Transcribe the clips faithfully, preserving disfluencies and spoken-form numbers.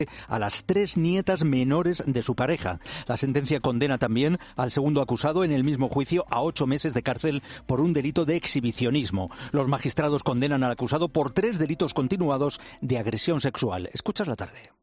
a las tres nietas menores de su pareja. La sentencia condena también al segundo acusado en el mismo juicio a ocho meses de cárcel por un delito de exhibicionismo. Los magistrados condenan al acusado por tres delitos continuados de agresión sexual. Escuchas la tarde.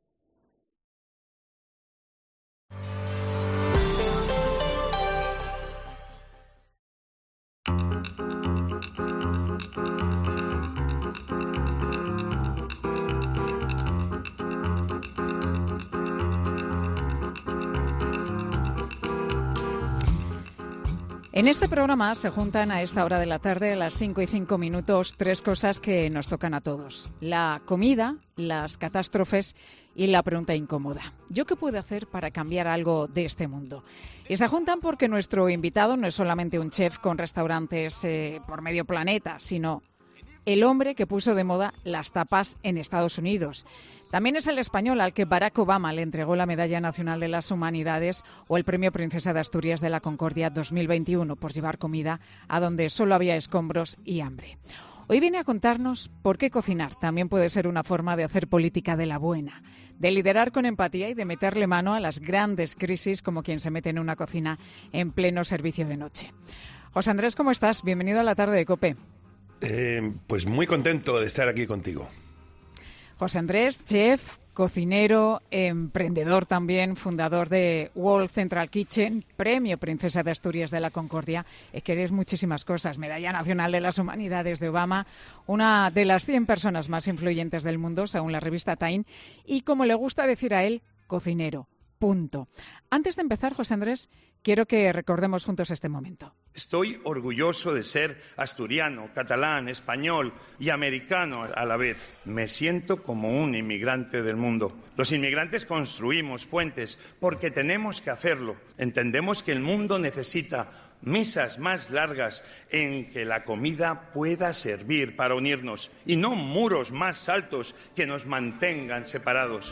En este programa se juntan a esta hora de la tarde, a las cinco y cinco minutos, tres cosas que nos tocan a todos. La comida, las catástrofes y la pregunta incómoda. ¿Yo qué puedo hacer para cambiar algo de este mundo? Y se juntan porque nuestro invitado no es solamente un chef con restaurantes eh, por medio planeta, sino el hombre que puso de moda las tapas en Estados Unidos. También es el español al que Barack Obama le entregó la Medalla Nacional de las Humanidades o el Premio Princesa de Asturias de la Concordia dos mil veintiuno por llevar comida a donde solo había escombros y hambre. Hoy viene a contarnos por qué cocinar también puede ser una forma de hacer política de la buena, de liderar con empatía y de meterle mano a las grandes crisis como quien se mete en una cocina en pleno servicio de noche. José Andrés, ¿cómo estás? Bienvenido a la tarde de COPE. Eh, pues muy contento de estar aquí contigo. José Andrés, chef, cocinero, emprendedor también, fundador de World Central Kitchen, Premio Princesa de Asturias de la Concordia. Es que eres muchísimas cosas. Medalla Nacional de las Humanidades de Obama, una de las cien personas más influyentes del mundo, según la revista Time, y como le gusta decir a él, cocinero. Punto. Antes de empezar, José Andrés, quiero que recordemos juntos este momento. Estoy orgulloso de ser asturiano, catalán, español y americano a la vez. Me siento como un inmigrante del mundo. Los inmigrantes construimos puentes porque tenemos que hacerlo. Entendemos que el mundo necesita mesas más largas en que la comida pueda servir para unirnos y no muros más altos que nos mantengan separados.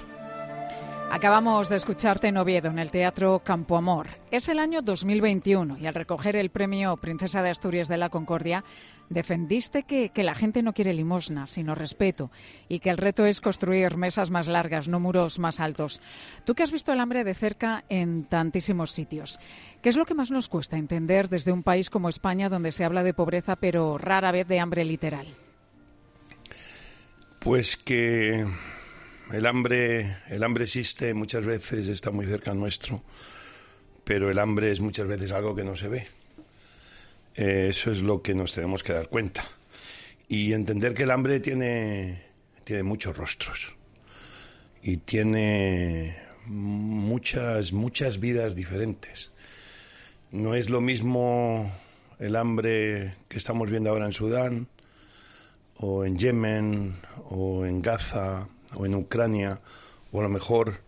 Acabamos de escucharte en Oviedo, en el Teatro Campo Amor. Es el año dos mil veintiuno y al recoger el Premio Princesa de Asturias de la Concordia, defendiste que, que la gente no quiere limosna, sino respeto, y que el reto es construir mesas más largas, no muros más altos. Tú que has visto el hambre de cerca en tantísimos sitios, ¿qué es lo que más nos cuesta entender desde un país como España, donde se habla de pobreza, pero rara vez de hambre literal? Pues que El hambre, el hambre existe, muchas veces está muy cerca nuestro, pero el hambre es muchas veces algo que no se ve. Eh, eso es lo que nos tenemos que dar cuenta. Y entender que el hambre tiene, tiene muchos rostros y tiene muchas, muchas vidas diferentes. No es lo mismo el hambre que estamos viendo ahora en Sudán, o en Yemen, o en Gaza, o en Ucrania, o a lo mejor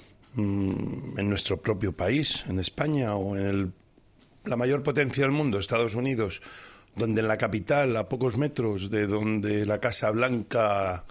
mmm, en nuestro propio país, en España, o en el, la mayor potencia del mundo, Estados Unidos, donde en la capital, a pocos metros de donde la Casa Blanca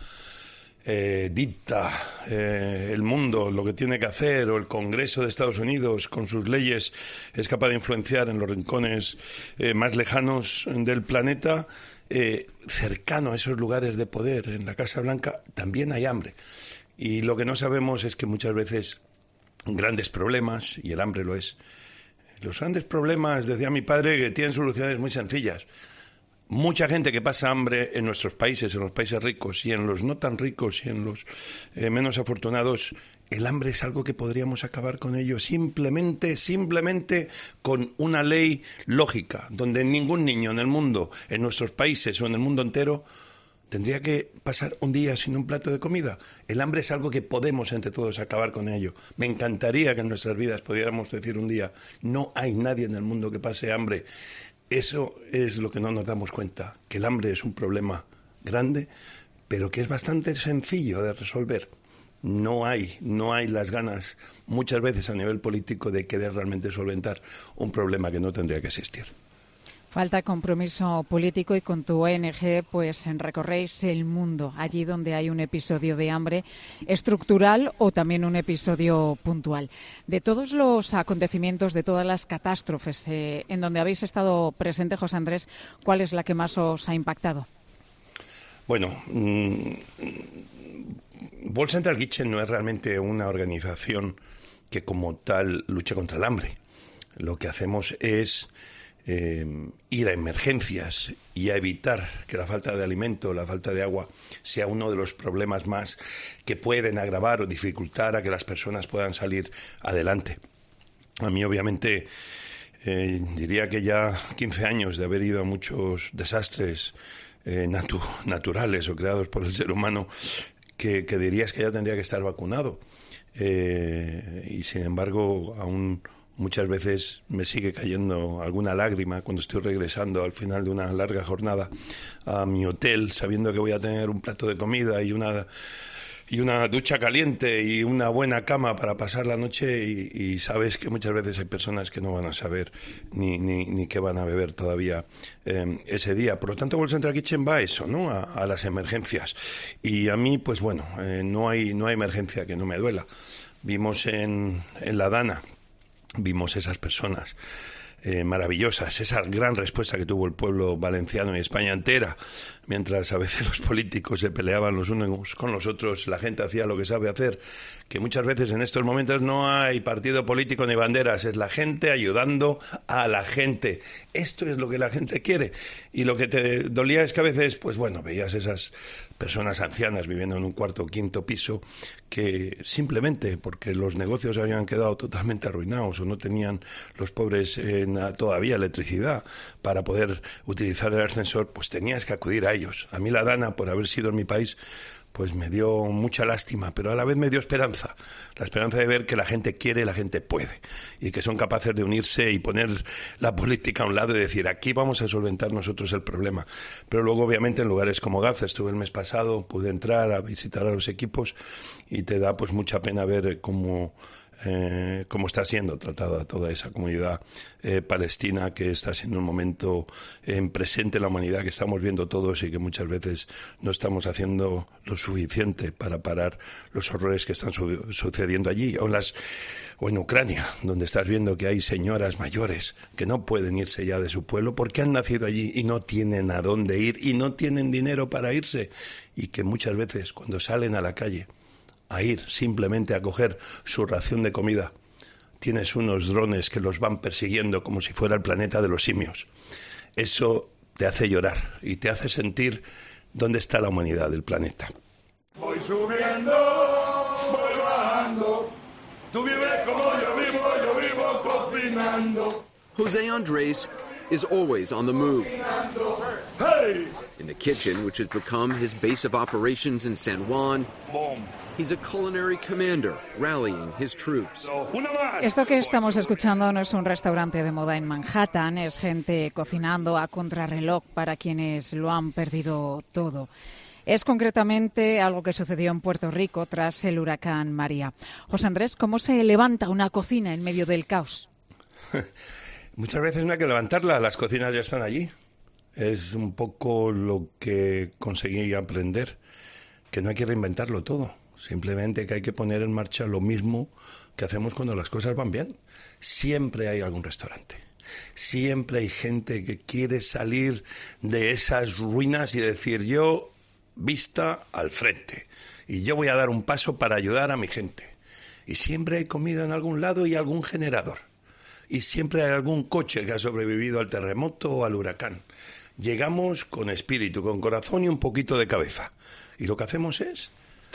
eh, dicta eh, el mundo, lo que tiene que hacer, o el Congreso de Estados Unidos, con sus leyes, es capaz de influenciar en los rincones eh, más lejanos del planeta. Eh, cercano a esos lugares de poder, en la Casa Blanca, también hay hambre. Y lo que no sabemos es que muchas veces grandes problemas, y el hambre lo es, los grandes problemas, decía mi padre, que tienen soluciones muy sencillas. Mucha gente que pasa hambre en nuestros países, en los países ricos, y en los no tan ricos y en los eh, menos afortunados, el hambre es algo que podríamos acabar con ello simplemente, simplemente con una ley lógica, donde ningún niño en el mundo, en nuestros países o en el mundo entero, tendría que pasar un día sin un plato de comida. El hambre es algo que podemos entre todos acabar con ello. Me encantaría que en nuestras vidas pudiéramos decir un día, no hay nadie en el mundo que pase hambre. Eso es lo que no nos damos cuenta, que el hambre es un problema grande, pero que es bastante sencillo de resolver. No hay, no hay las ganas, muchas veces a nivel político, de querer realmente solventar un problema que no tendría que existir. Falta compromiso político y con tu O N G pues recorréis el mundo, allí donde hay un episodio de hambre estructural o también un episodio puntual. De todos los acontecimientos, de todas las catástrofes eh, en donde habéis estado presente, José Andrés, ¿cuál es la que más os ha impactado? Bueno, mmm, World Central Kitchen no es realmente una organización que como tal luche contra el hambre. Lo que hacemos es eh, ir a emergencias y a evitar que la falta de alimento, la falta de agua, sea uno de los problemas más que pueden agravar o dificultar a que las personas puedan salir adelante. A mí, obviamente, eh, diría que ya quince años de haber ido a muchos desastres eh, natu- naturales o creados por el ser humano, que, que dirías que ya tendría que estar vacunado. Eh, y, sin embargo, aún muchas veces me sigue cayendo alguna lágrima cuando estoy regresando al final de una larga jornada a mi hotel, sabiendo que voy a tener un plato de comida y una... y una ducha caliente y una buena cama para pasar la noche y, y sabes que muchas veces hay personas que no van a saber ni, ni, ni qué van a beber todavía eh, ese día. Por lo tanto, World Central Kitchen va a eso, ¿no? A, a las emergencias. Y a mí, pues bueno, eh, no hay no hay emergencia que no me duela. Vimos en, en La Dana, vimos esas personas Eh, maravillosas, esa gran respuesta que tuvo el pueblo valenciano y España entera, mientras a veces los políticos se peleaban los unos con los otros, la gente hacía lo que sabe hacer, que muchas veces en estos momentos no hay partido político ni banderas, es la gente ayudando a la gente. Esto es lo que la gente quiere, y lo que te dolía es que a veces, pues bueno, veías esas personas ancianas viviendo en un cuarto o quinto piso que simplemente porque los negocios habían quedado totalmente arruinados o no tenían los pobres eh, todavía electricidad para poder utilizar el ascensor, pues tenías que acudir a ellos. A mí La Dana, por haber sido en mi país, pues me dio mucha lástima, pero a la vez me dio esperanza, la esperanza de ver que la gente quiere y la gente puede, y que son capaces de unirse y poner la política a un lado y decir, aquí vamos a solventar nosotros el problema. Pero luego, obviamente, en lugares como Gaza, estuve el mes pasado, pude entrar a visitar a los equipos y te da pues mucha pena ver cómo Eh, cómo está siendo tratada toda esa comunidad eh, palestina, que está siendo un momento en eh, presente en la humanidad que estamos viendo todos y que muchas veces no estamos haciendo lo suficiente para parar los horrores que están su- sucediendo allí, o en, las, o en Ucrania, donde estás viendo que hay señoras mayores que no pueden irse ya de su pueblo porque han nacido allí y no tienen a dónde ir y no tienen dinero para irse, y que muchas veces cuando salen a la calle a ir simplemente a coger su ración de comida, tienes unos drones que los van persiguiendo como si fuera el planeta de los simios. Eso te hace llorar y te hace sentir dónde está la humanidad del planeta. Voy subiendo, voy bajando, tú vives como yo vivo, yo vivo cocinando. Jose Andres is always on the move. Hey! In the kitchen, which has become his base of operations in San Juan, Boom. he's a culinary commander rallying his troops. Una más. Esto que estamos escuchando no es un restaurante de moda en Manhattan, es gente cocinando a contrarreloj para quienes lo han perdido todo. Es concretamente algo que sucedió en Puerto Rico tras el huracán María. José Andrés, ¿cómo se levanta una cocina en medio del caos? Muchas veces no hay que levantarla, las cocinas ya están allí. Es un poco lo que conseguí aprender, que no hay que reinventarlo todo. Simplemente que hay que poner en marcha lo mismo que hacemos cuando las cosas van bien. Siempre hay algún restaurante. Siempre hay gente que quiere salir de esas ruinas y decir, yo vista al frente y yo voy a dar un paso para ayudar a mi gente. Y siempre hay comida en algún lado y algún generador. Y siempre hay algún coche que ha sobrevivido al terremoto o al huracán. Llegamos con espíritu, con corazón y un poquito de cabeza. Y lo que hacemos es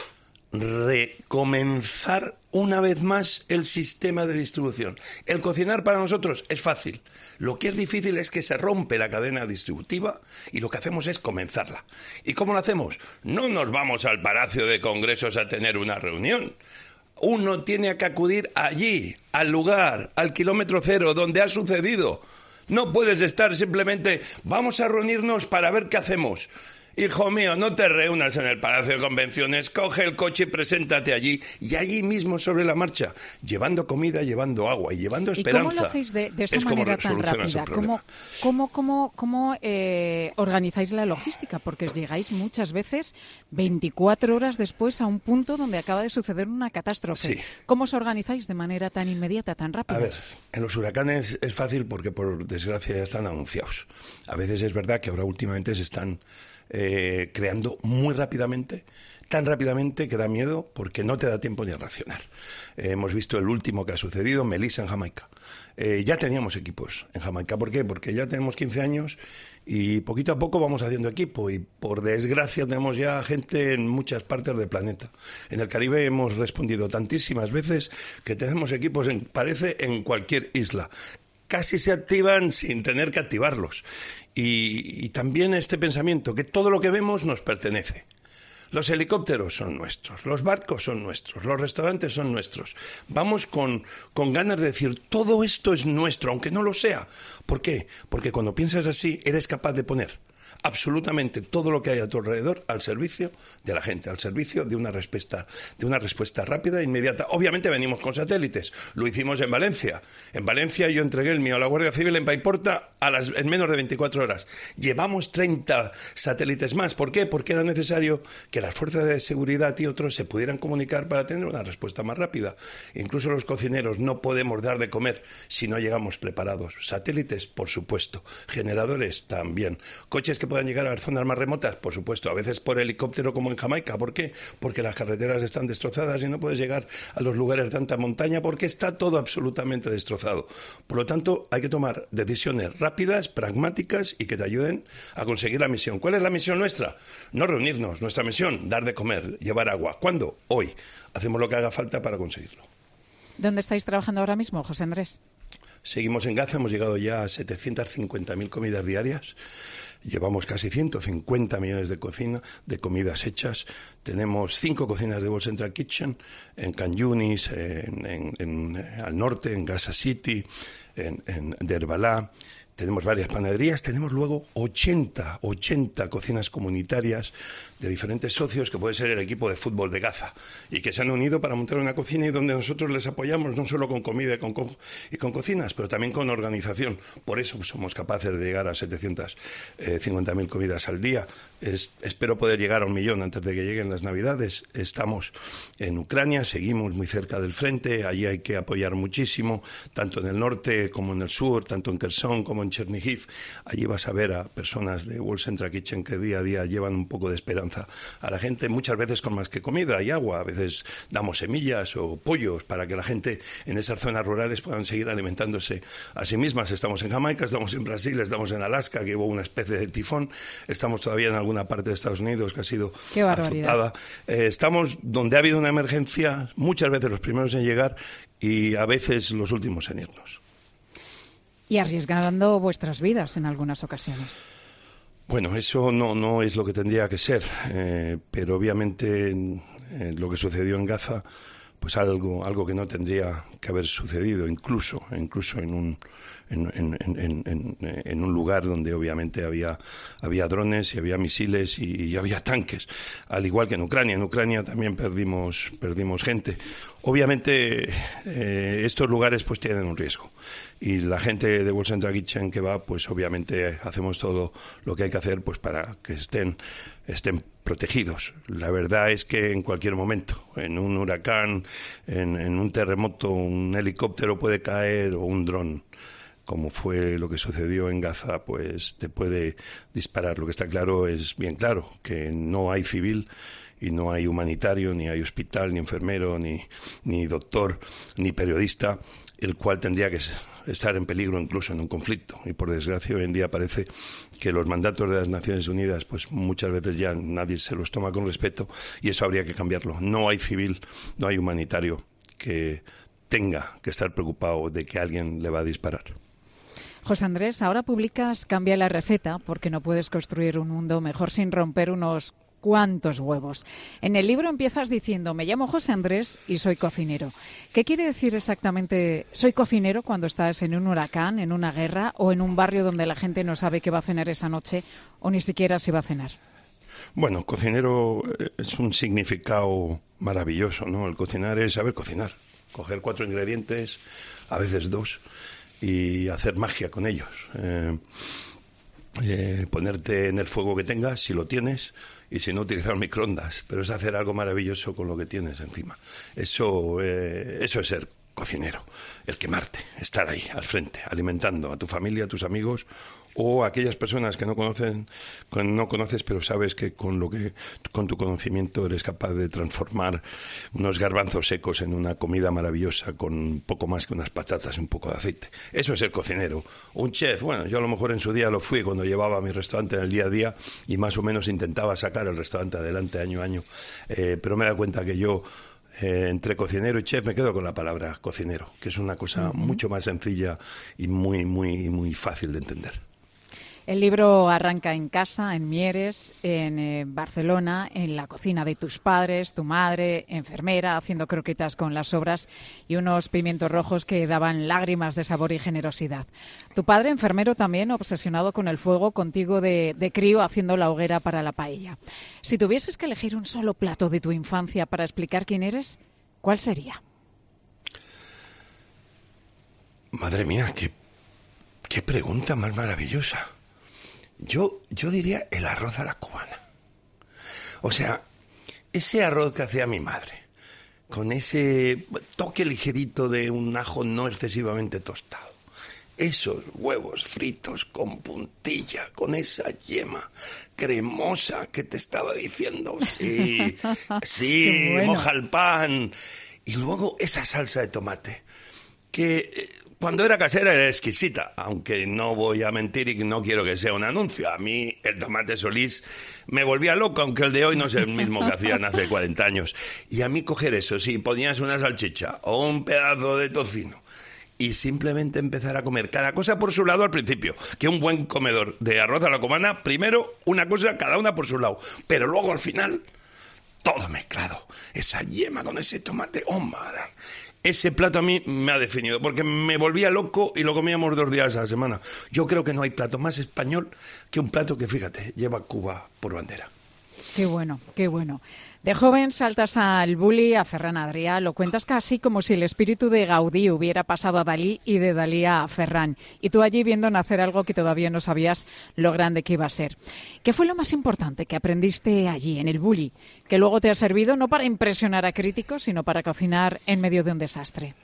recomenzar una vez más el sistema de distribución. El cocinar para nosotros es fácil. Lo que es difícil es que se rompe la cadena distributiva y lo que hacemos es comenzarla. ¿Y cómo lo hacemos? No nos vamos al Palacio de Congresos a tener una reunión. Uno tiene que acudir allí, al lugar, al kilómetro cero, donde ha sucedido. No puedes estar simplemente, vamos a reunirnos para ver qué hacemos. Hijo mío, no te reúnas en el Palacio de Convenciones, coge el coche y preséntate allí, y allí mismo sobre la marcha, llevando comida, llevando agua y llevando esperanza. ¿Y cómo lo hacéis de, de esa es manera como tan solucionas el rápida? problema. ¿Cómo, cómo, cómo, cómo eh, organizáis la logística? Porque os llegáis muchas veces veinticuatro horas después a un punto donde acaba de suceder una catástrofe. Sí. ¿Cómo os organizáis de manera tan inmediata, tan rápida? A ver, en los huracanes es fácil porque por desgracia ya están anunciados. A veces es verdad que ahora últimamente se están eh, creando muy rápidamente, tan rápidamente que da miedo porque no te da tiempo ni a reaccionar. Eh, hemos visto el último que ha sucedido, Melissa en Jamaica. Eh, ya teníamos equipos en Jamaica. ¿Por qué? Porque ya tenemos quince años y poquito a poco vamos haciendo equipo y por desgracia tenemos ya gente en muchas partes del planeta. En el Caribe hemos respondido tantísimas veces que tenemos equipos, en, parece, en cualquier isla. Casi se activan sin tener que activarlos. Y, y también este pensamiento que todo lo que vemos nos pertenece. Los helicópteros son nuestros, los barcos son nuestros, los restaurantes son nuestros. Vamos con, con ganas de decir, todo esto es nuestro, aunque no lo sea. ¿Por qué? Porque cuando piensas así, eres capaz de poner absolutamente todo lo que hay a tu alrededor al servicio de la gente, al servicio de una respuesta, de una respuesta rápida e inmediata. Obviamente venimos con satélites, lo hicimos en Valencia. En Valencia yo entregué el mío a la Guardia Civil en Paiporta a las, en menos de veinticuatro horas. Llevamos treinta satélites más. ¿Por qué? Porque era necesario que las fuerzas de seguridad y otros se pudieran comunicar para tener una respuesta más rápida. Incluso los cocineros no podemos dar de comer si no llegamos preparados. Satélites, por supuesto. Generadores, también. Coches que puedan llegar a las zonas más remotas, por supuesto, a veces por helicóptero como en Jamaica. ¿Por qué? Porque las carreteras están destrozadas y no puedes llegar a los lugares de alta montaña porque está todo absolutamente destrozado. Por lo tanto, hay que tomar decisiones rápidas, pragmáticas y que te ayuden a conseguir la misión. ¿Cuál es la misión nuestra? No reunirnos. Nuestra misión, dar de comer, llevar agua. ¿Cuándo? Hoy. Hacemos lo que haga falta para conseguirlo. ¿Dónde estáis trabajando ahora mismo, José Andrés? Seguimos en Gaza, hemos llegado ya a setecientas cincuenta mil comidas diarias. Llevamos casi ciento cincuenta millones de cocina, de comidas hechas. Tenemos cinco cocinas de World Central Kitchen en Khan Yunis, en, en, en, al norte, en Gaza City, en, en Derbalá. Tenemos varias panaderías, tenemos luego ochenta, ochenta cocinas comunitarias de diferentes socios, que puede ser el equipo de fútbol de Gaza, y que se han unido para montar una cocina y donde nosotros les apoyamos no solo con comida y con, co y con cocinas, pero también con organización. Por eso somos capaces de llegar a setecientas cincuenta mil comidas al día. Es, espero poder llegar a un millón antes de que lleguen las Navidades. Estamos en Ucrania, seguimos muy cerca del frente, allí hay que apoyar muchísimo, tanto en el norte como en el sur, tanto en Kherson como en Chernihiv. Allí vas a ver a personas de World Central Kitchen que día a día llevan un poco de esperanza a la gente, muchas veces con más que comida y agua. A veces damos semillas o pollos para que la gente en esas zonas rurales puedan seguir alimentándose a sí mismas. Estamos en Jamaica, estamos en Brasil, estamos en Alaska, que hubo una especie de tifón, estamos todavía en alguna parte de Estados Unidos que ha sido azotada. Eh, estamos donde ha habido una emergencia, muchas veces los primeros en llegar y a veces los últimos en irnos. Y arriesgando vuestras vidas en algunas ocasiones. Bueno, eso no, no es lo que tendría que ser, eh, pero obviamente en, en lo que sucedió en Gaza, pues algo, algo que no tendría que haber sucedido, incluso, incluso en un, en, en, en, en, en un lugar donde obviamente había, había drones y había misiles y, y había tanques, al igual que en Ucrania. En Ucrania también perdimos, perdimos gente. Obviamente eh, estos lugares pues tienen un riesgo y la gente de World Central Kitchen que va, pues obviamente hacemos todo lo que hay que hacer pues para que estén, estén protegidos. La verdad es que en cualquier momento, en un huracán, en, en un terremoto, un helicóptero puede caer o un dron, como fue lo que sucedió en Gaza, pues te puede disparar. Lo que está claro es bien claro, que no hay civil y no hay humanitario, ni hay hospital, ni enfermero, ni, ni doctor, ni periodista, el cual tendría que estar en peligro incluso en un conflicto. Y por desgracia hoy en día parece que los mandatos de las Naciones Unidas pues muchas veces ya nadie se los toma con respeto y eso habría que cambiarlo. No hay civil, no hay humanitario que tenga que estar preocupado de que alguien le va a disparar. José Andrés, ahora publicas Cambia la receta porque no puedes construir un mundo mejor sin romper unos cuantos huevos. En el libro empiezas diciendo, me llamo José Andrés y soy cocinero. ¿Qué quiere decir exactamente soy cocinero cuando estás en un huracán, en una guerra o en un barrio donde la gente no sabe qué va a cenar esa noche o ni siquiera si va a cenar? Bueno, cocinero es un significado maravilloso, ¿no? El cocinar es saber cocinar, coger cuatro ingredientes, a veces dos, y hacer magia con ellos. Eh, eh, ponerte en el fuego que tengas, si lo tienes, y si no, utilizar microondas, pero es hacer algo maravilloso con lo que tienes encima. Eso, eh, eso es ser cocinero, el quemarte, estar ahí, al frente, alimentando a tu familia, a tus amigos, o a aquellas personas que no conocen, que no conoces, pero sabes que con lo que, con tu conocimiento eres capaz de transformar unos garbanzos secos en una comida maravillosa con poco más que unas patatas y un poco de aceite. Eso es el cocinero. Un chef, bueno, yo a lo mejor en su día lo fui cuando llevaba mi restaurante en el día a día y más o menos intentaba sacar el restaurante adelante año a año, eh, pero me he dado cuenta que yo Eh, entre cocinero y chef me quedo con la palabra cocinero, que es una cosa uh-huh. mucho más sencilla y muy, muy, muy fácil de entender. El libro arranca en casa, en Mieres, en eh, Barcelona, en la cocina de tus padres, tu madre, enfermera, haciendo croquetas con las sobras y unos pimientos rojos que daban lágrimas de sabor y generosidad. Tu padre, enfermero también, obsesionado con el fuego, contigo de, de crío haciendo la hoguera para la paella. Si tuvieses que elegir un solo plato de tu infancia para explicar quién eres, ¿cuál sería? Madre mía, qué, qué pregunta más maravillosa. Yo, yo diría el arroz a la cubana. O sea, ese arroz que hacía mi madre, con ese toque ligerito de un ajo no excesivamente tostado, esos huevos fritos con puntilla, con esa yema cremosa que te estaba diciendo, sí, sí, bueno. Moja el pan, y luego esa salsa de tomate, que cuando era casera era exquisita, aunque no voy a mentir y no quiero que sea un anuncio. A mí el tomate Solís me volvía loco, aunque el de hoy no es el mismo que hacían hace cuarenta años. Y a mí coger eso, si ponías una salchicha o un pedazo de tocino y simplemente empezar a comer cada cosa por su lado al principio, que un buen comedor de arroz a la cubana, primero una cosa cada una por su lado, pero luego al final todo mezclado, esa yema con ese tomate, oh madre. Ese plato a mí me ha definido, porque me volvía loco y lo comíamos dos días a la semana. Yo creo que no hay plato más español que un plato que, fíjate, lleva Cuba por bandera. Qué bueno, qué bueno. De joven saltas al Bulli, a Ferran Adrià, lo cuentas casi como si el espíritu de Gaudí hubiera pasado a Dalí y de Dalí a Ferran. Y tú allí viendo nacer algo que todavía no sabías lo grande que iba a ser. ¿Qué fue lo más importante que aprendiste allí, en el Bulli, que luego te ha servido no para impresionar a críticos, sino para cocinar en medio de un desastre?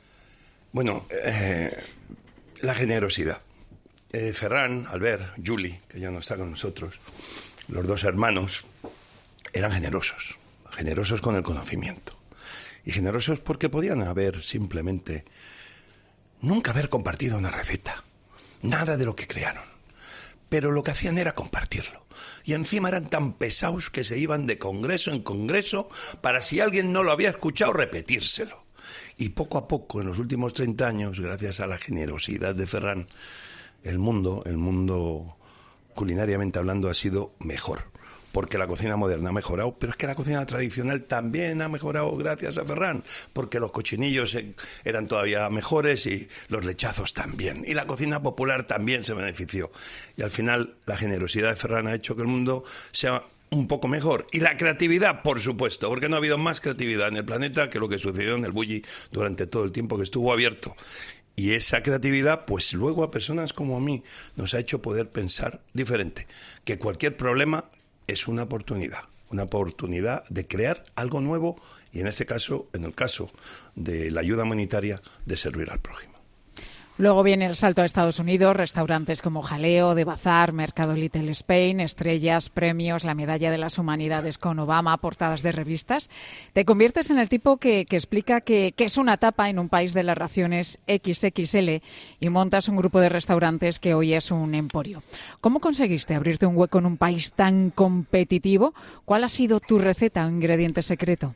Bueno, eh, la generosidad. Eh, Ferran, Albert, Juli, que ya no está con nosotros, los dos hermanos, eran generosos, generosos con el conocimiento. Y generosos porque podían haber simplemente nunca haber compartido una receta, nada de lo que crearon. Pero lo que hacían era compartirlo. Y encima eran tan pesados que se iban de congreso en congreso para, si alguien no lo había escuchado, repetírselo. Y poco a poco, en los últimos treinta años, gracias a la generosidad de Ferran, el mundo, el mundo culinariamente hablando, ha sido mejor. Porque la cocina moderna ha mejorado, pero es que la cocina tradicional también ha mejorado gracias a Ferran, porque los cochinillos eran todavía mejores y los lechazos también. Y la cocina popular también se benefició. Y al final la generosidad de Ferran ha hecho que el mundo sea un poco mejor. Y la creatividad, por supuesto, porque no ha habido más creatividad en el planeta que lo que sucedió en el Bulli durante todo el tiempo que estuvo abierto. Y esa creatividad, pues luego a personas como a mí, nos ha hecho poder pensar diferente. Que cualquier problema es una oportunidad, una oportunidad de crear algo nuevo y en este caso, en el caso de la ayuda humanitaria, de servir al prójimo. Luego viene el salto a Estados Unidos, restaurantes como Jaleo, De Bazar, Mercado Little Spain, estrellas, premios, la medalla de las humanidades con Obama, portadas de revistas. Te conviertes en el tipo que, que explica que, que es una tapa en un país de las raciones equis equis ele y montas un grupo de restaurantes que hoy es un emporio. ¿Cómo conseguiste abrirte un hueco en un país tan competitivo? ¿Cuál ha sido tu receta o ingrediente secreto?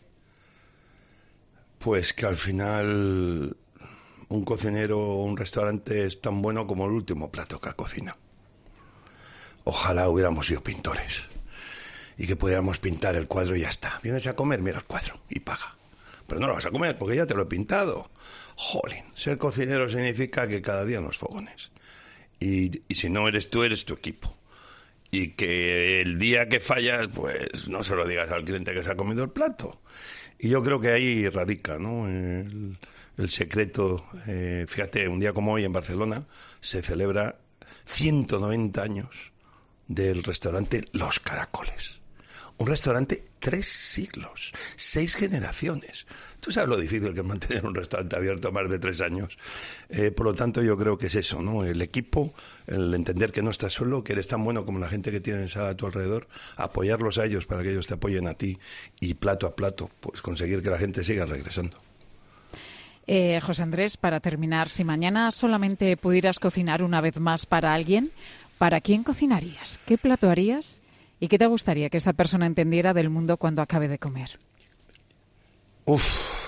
Pues que al final un cocinero o un restaurante es tan bueno como el último plato que ha cocinado. Ojalá hubiéramos sido pintores y que pudiéramos pintar el cuadro y ya está. Vienes a comer, mira el cuadro y paga. Pero no lo vas a comer porque ya te lo he pintado. Jolín, ser cocinero significa que cada día nos fogones. Y, y si no eres tú, eres tu equipo. Y que el día que fallas, pues no se lo digas al cliente que se ha comido el plato. Y yo creo que ahí radica, ¿no?, el, el secreto. Eh, fíjate, un día como hoy en Barcelona se celebra ciento noventa años del restaurante Los Caracoles. Un restaurante, tres siglos, seis generaciones. Tú sabes lo difícil que es mantener un restaurante abierto más de tres años. Eh, por lo tanto, yo creo que es eso, ¿no? El equipo, el entender que no estás solo, que eres tan bueno como la gente que tienes a tu alrededor, apoyarlos a ellos para que ellos te apoyen a ti y plato a plato, pues conseguir que la gente siga regresando. Eh, José Andrés, para terminar, si mañana solamente pudieras cocinar una vez más para alguien, ¿para quién cocinarías? ¿Qué plato harías? ¿Y qué te gustaría que esa persona entendiera del mundo cuando acabe de comer? Uf.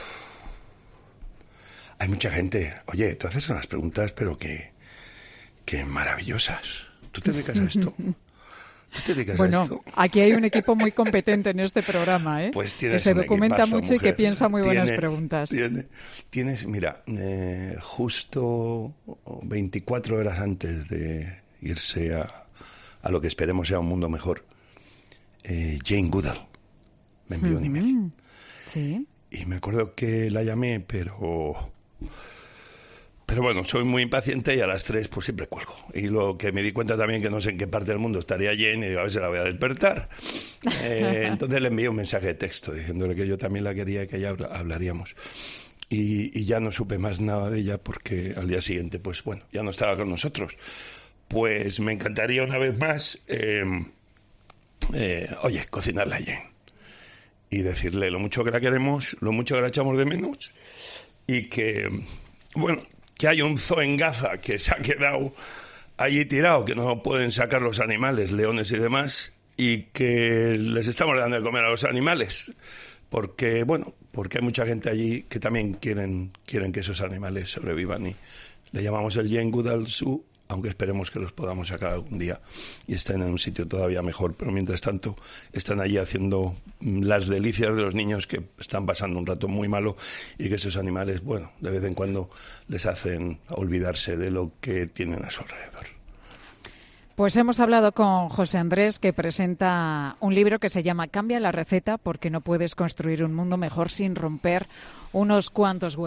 Hay mucha gente. Oye, tú haces unas preguntas, pero que, que maravillosas. ¿Tú te dedicas a esto? ¿Tú te dedicas bueno, a esto? Aquí hay un equipo muy competente en este programa, ¿eh? Pues tienes que se un documenta equipazo, mucho mujer. Y que piensa muy buenas Tiene, preguntas. Tiene, tienes, mira, eh, justo veinticuatro horas antes de irse a, a lo que esperemos sea un mundo mejor, eh, Jane Goodall me envió uh-huh. un email. Sí. Y me acuerdo que la llamé, pero... Pero bueno, soy muy impaciente y a las tres pues siempre cuelgo. Y lo que me di cuenta también que no sé en qué parte del mundo estaría Jane y digo, a ver si la voy a despertar. Eh, entonces le envié un mensaje de texto diciéndole que yo también la quería y que ya hablaríamos. Y, y ya no supe más nada de ella porque al día siguiente, pues bueno, ya no estaba con nosotros. Pues me encantaría una vez más, eh, eh, oye, cocinarle a Jane. Y decirle lo mucho que la queremos, lo mucho que la echamos de menos y que, bueno, que hay un zoo en Gaza que se ha quedado allí tirado, que no pueden sacar los animales, leones y demás, y que les estamos dando de comer a los animales, porque, bueno, porque hay mucha gente allí que también quieren, quieren que esos animales sobrevivan y le llamamos el Jane Goodall Zoo, aunque esperemos que los podamos sacar algún día y estén en un sitio todavía mejor. Pero mientras tanto están allí haciendo las delicias de los niños que están pasando un rato muy malo y que esos animales, bueno, de vez en cuando les hacen olvidarse de lo que tienen a su alrededor. Pues hemos hablado con José Andrés, que presenta un libro que se llama Cambia la receta, porque no puedes construir un mundo mejor sin romper unos cuantos huevos.